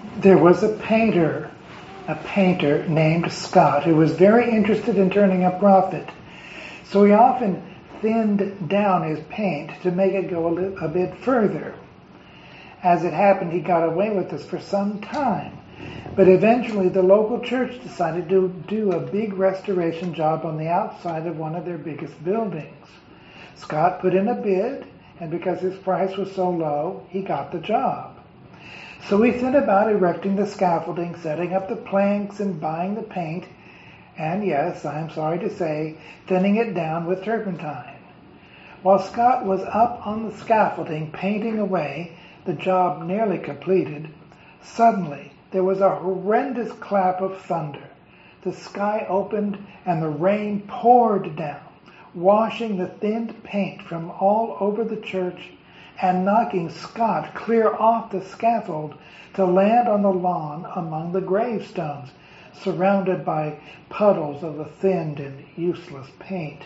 There was a painter named Scott who was very interested in turning a profit. So he often thinned down his paint to make it go a bit further. As it happened, he got away with this for some time. But eventually the local church decided to do a big restoration job on the outside of one of their biggest buildings. Scott put in a bid, and because his price was so low, he got the job. So he set about erecting the scaffolding, setting up the planks, and buying the paint, and yes, I'm sorry to say, thinning it down with turpentine. While Scott was up on the scaffolding, painting away, the job nearly completed, suddenly there was a horrendous clap of thunder. The sky opened and the rain poured down, washing the thinned paint from all over the church and knocking Scott clear off the scaffold to land on the lawn among the gravestones, surrounded by puddles of the thinned and useless paint.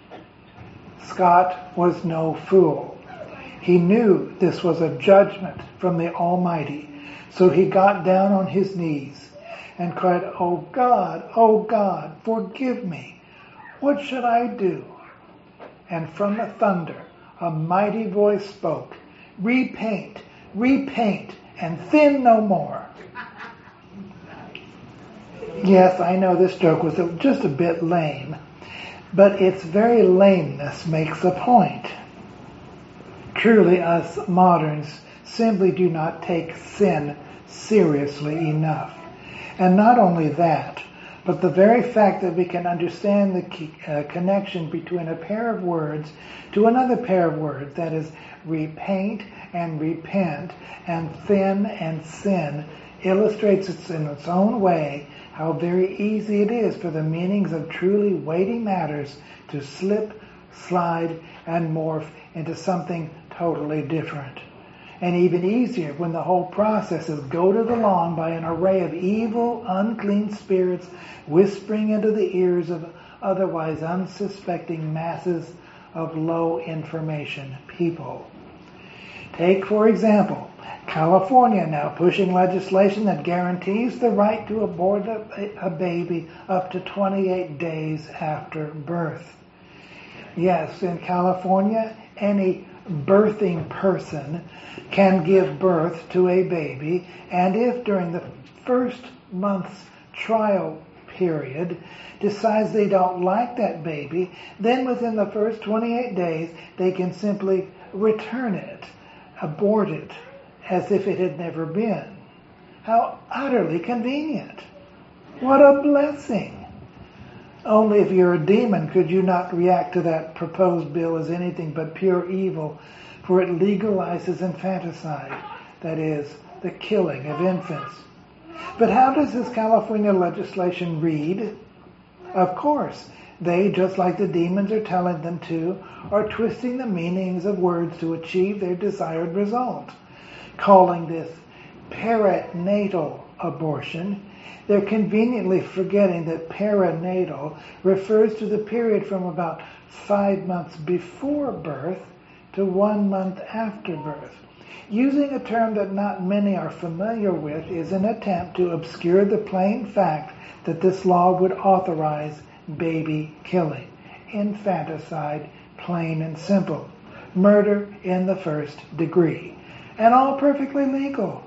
Scott was no fool. He knew this was a judgment from the Almighty, so he got down on his knees and cried, oh God, forgive me. What should I do?" And from the thunder, a mighty voice spoke, repaint, and thin no more." Yes, I know this joke was just a bit lame, but its very lameness makes the point. Truly, us moderns simply do not take sin seriously enough. And not only that, but the very fact that we can understand the connection between a pair of words to another pair of words, that is, repaint and repent, and thin and sin, illustrates in its own way how very easy it is for the meanings of truly weighty matters to slip, slide, and morph into something totally different. And even easier when the whole process is goaded along by an array of evil, unclean spirits whispering into the ears of otherwise unsuspecting masses of low information people. Take, for example, California now pushing legislation that guarantees the right to abort a baby up to 28 days after birth. Yes, in California, any birthing person can give birth to a baby, and if during the first month's trial period decides they don't like that baby, then within the first 28 days they can simply return it, abort it, as if it had never been. How utterly convenient. What a blessing. Only if you're a demon could you not react to that proposed bill as anything but pure evil, for it legalizes infanticide, that is, the killing of infants. But how does this California legislation read? Of course, they, just like the demons are telling them to, are twisting the meanings of words to achieve their desired result. Calling this perinatal abortion, they're conveniently forgetting that perinatal refers to the period from about 5 months before birth to 1 month after birth. Using a term that not many are familiar with is an attempt to obscure the plain fact that this law would authorize baby killing, infanticide, plain and simple, murder in the first degree, and all perfectly legal.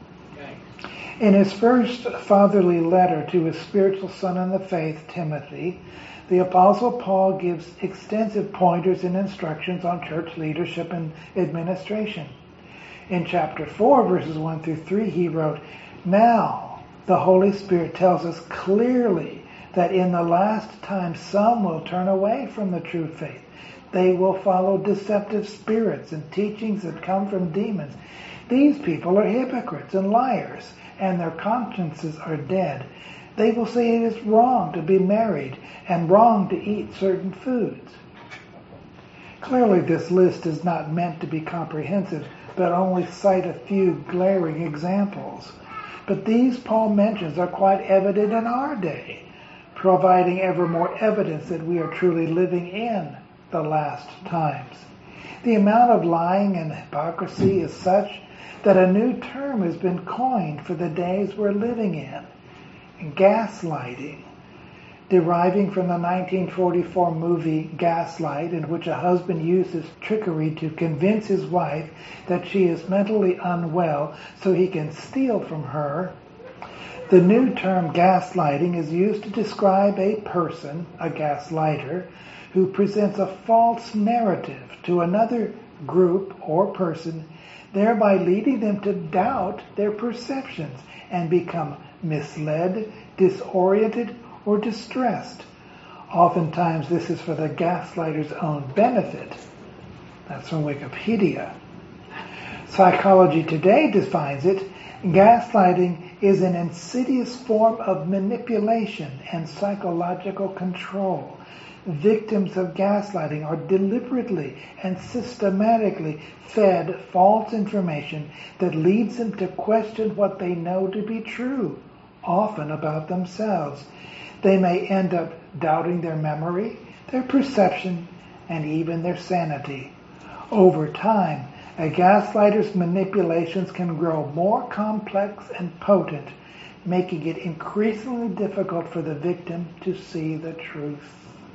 In his first fatherly letter to his spiritual son in the faith, Timothy, the Apostle Paul gives extensive pointers and instructions on church leadership and administration. In chapter 4, verses 1 through 3, he wrote, "Now the Holy Spirit tells us clearly that in the last time some will turn away from the true faith. They will follow deceptive spirits and teachings that come from demons. These people are hypocrites and liars, and their consciences are dead. They will say it is wrong to be married and wrong to eat certain foods." Clearly this list is not meant to be comprehensive, but only cite a few glaring examples. But these Paul mentions are quite evident in our day, providing ever more evidence that we are truly living in the last times. The amount of lying and hypocrisy is such that a new term has been coined for the days we're living in: gaslighting, deriving from the 1944 movie Gaslight, in which a husband uses trickery to convince his wife that she is mentally unwell so he can steal from her. The new term gaslighting is used to describe a person, a gaslighter, who presents a false narrative to another group or person, thereby leading them to doubt their perceptions and become misled, disoriented, or distressed. Oftentimes this is for the gaslighter's own benefit. That's from Wikipedia. Psychology Today defines it: gaslighting is an insidious form of manipulation and psychological control. Victims of gaslighting are deliberately and systematically fed false information that leads them to question what they know to be true, often about themselves. They may end up doubting their memory, their perception, and even their sanity. Over time, a gaslighter's manipulations can grow more complex and potent, making it increasingly difficult for the victim to see the truth.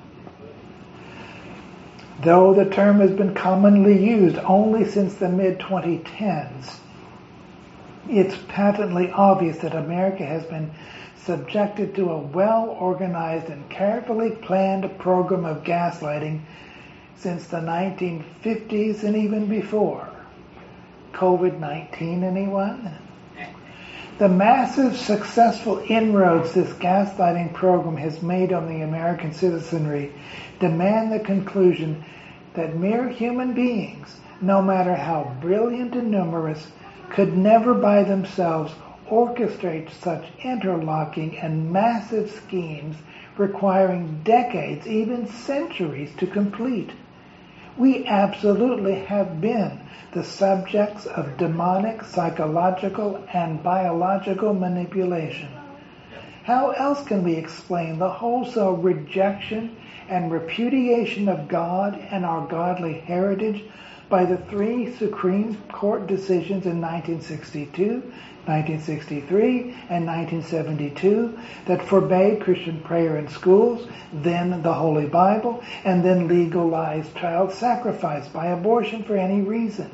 Though the term has been commonly used only since the mid-2010s, it's patently obvious that America has been subjected to a well-organized and carefully planned program of gaslighting since the 1950s and even before. COVID-19, anyone? The massive successful inroads this gaslighting program has made on the American citizenry demand the conclusion that mere human beings, no matter how brilliant and numerous, could never by themselves orchestrate such interlocking and massive schemes requiring decades, even centuries, to complete. We absolutely have been the subjects of demonic, psychological, and biological manipulation. How else can we explain the wholesale rejection and repudiation of God and our godly heritage by the three Supreme Court decisions in 1962, 1963, and 1972 that forbade Christian prayer in schools, then the Holy Bible, and then legalized child sacrifice by abortion for any reason.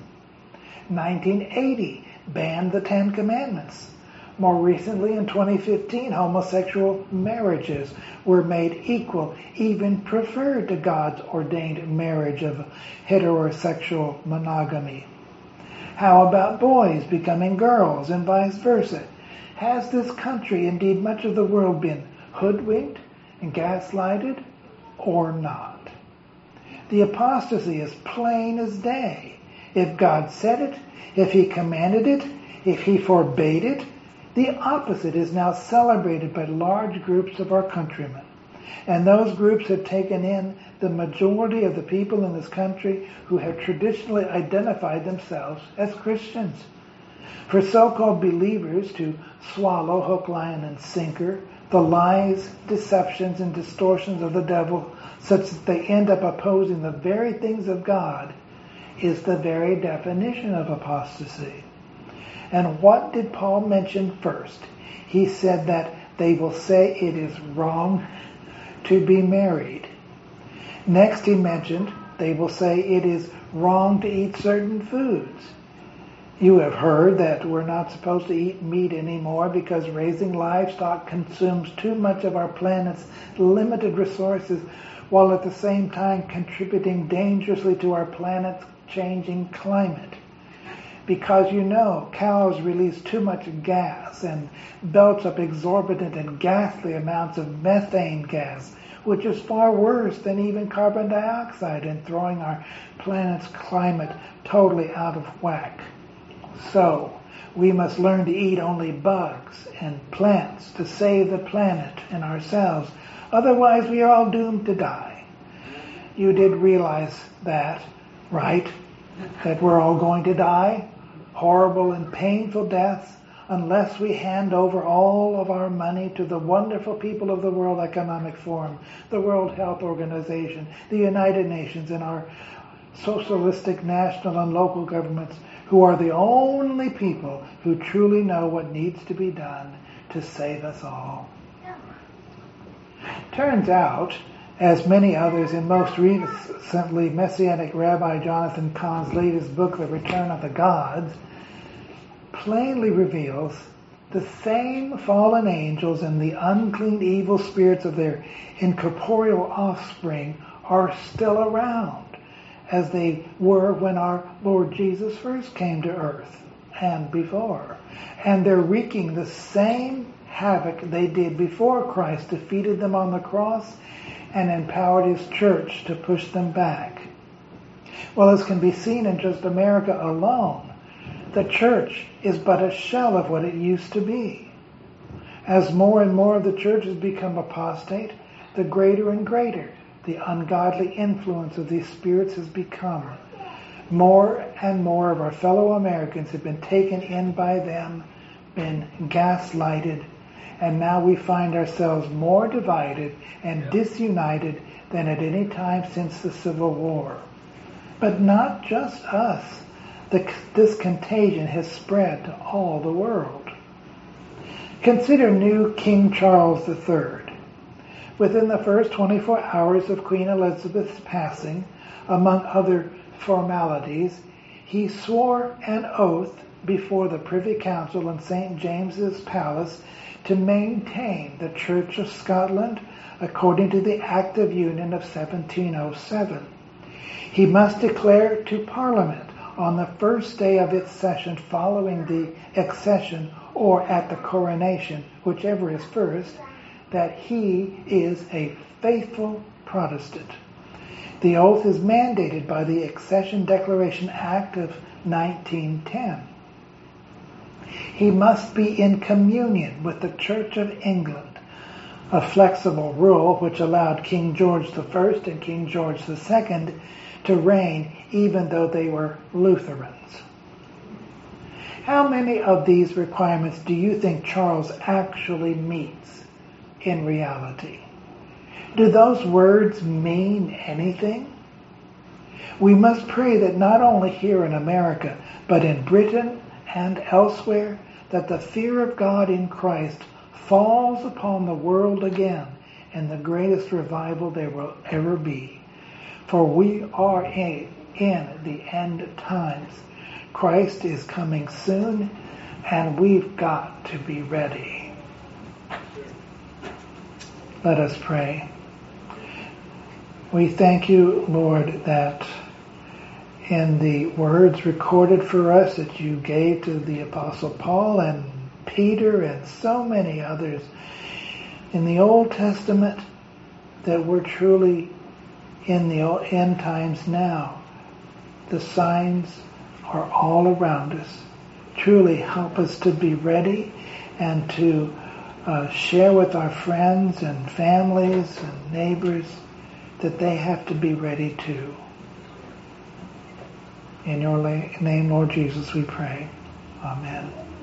1980 banned the Ten Commandments. More recently, in 2015, homosexual marriages were made equal, even preferred to God's ordained marriage of heterosexual monogamy. How about boys becoming girls and vice versa? Has this country, indeed much of the world, been hoodwinked and gaslighted or not? The apostasy is plain as day. If God said it, if He commanded it, if He forbade it, the opposite is now celebrated by large groups of our countrymen. And those groups have taken in the majority of the people in this country who have traditionally identified themselves as Christians. For so-called believers to swallow hook, line, and sinker the lies, deceptions, and distortions of the devil such that they end up opposing the very things of God is the very definition of apostasy. And what did Paul mention first? He said that they will say it is wrong to be married. Next he mentioned they will say it is wrong to eat certain foods. You have heard that we're not supposed to eat meat anymore because raising livestock consumes too much of our planet's limited resources, while at the same time contributing dangerously to our planet's changing climate. Because cows release too much gas and belch up exorbitant and ghastly amounts of methane gas, which is far worse than even carbon dioxide and throwing our planet's climate totally out of whack. So, we must learn to eat only bugs and plants to save the planet and ourselves. Otherwise, we are all doomed to die. You did realize that, right? That we're all going to die? Horrible and painful deaths, unless we hand over all of our money to the wonderful people of the World Economic Forum, the World Health Organization, the United Nations, and our socialistic national and local governments who are the only people who truly know what needs to be done to save us all. Turns out, as many others, in most recently Messianic Rabbi Jonathan Cahn's latest book, The Return of the Gods, plainly reveals the same fallen angels and the unclean evil spirits of their incorporeal offspring are still around, as they were when our Lord Jesus first came to earth and before. And they're wreaking the same havoc they did before Christ defeated them on the cross and empowered his church to push them back. Well, as can be seen in just America alone, the church is but a shell of what it used to be. As more and more of the church has become apostate, the greater and greater the ungodly influence of these spirits has become. More and more of our fellow Americans have been taken in by them, been gaslighted, and now we find ourselves more divided and disunited than at any time since the Civil War. But not just us. This contagion has spread to all the world. Consider new King Charles III. Within the first 24 hours of Queen Elizabeth's passing, among other formalities, he swore an oath before the Privy Council in St. James's Palace to maintain the Church of Scotland according to the Act of Union of 1707. He must declare to Parliament on the first day of its session following the accession or at the coronation, whichever is first, that he is a faithful Protestant. The oath is mandated by the Accession Declaration Act of 1910. He must be in communion with the Church of England, a flexible rule which allowed King George I and King George II to reign even though they were Lutherans. How many of these requirements do you think Charles actually meets in reality? Do those words mean anything? We must pray that not only here in America, but in Britain and elsewhere, that the fear of God in Christ falls upon the world again in the greatest revival there will ever be. For we are in the end times. Christ is coming soon, and we've got to be ready. Let us pray. We thank you, Lord, that in the words recorded for us that you gave to the Apostle Paul and Peter and so many others in the Old Testament, that we're truly in the end times now. The signs are all around us. Truly help us to be ready and to share with our friends and families and neighbors that they have to be ready too. In your name, Lord Jesus, we pray. Amen.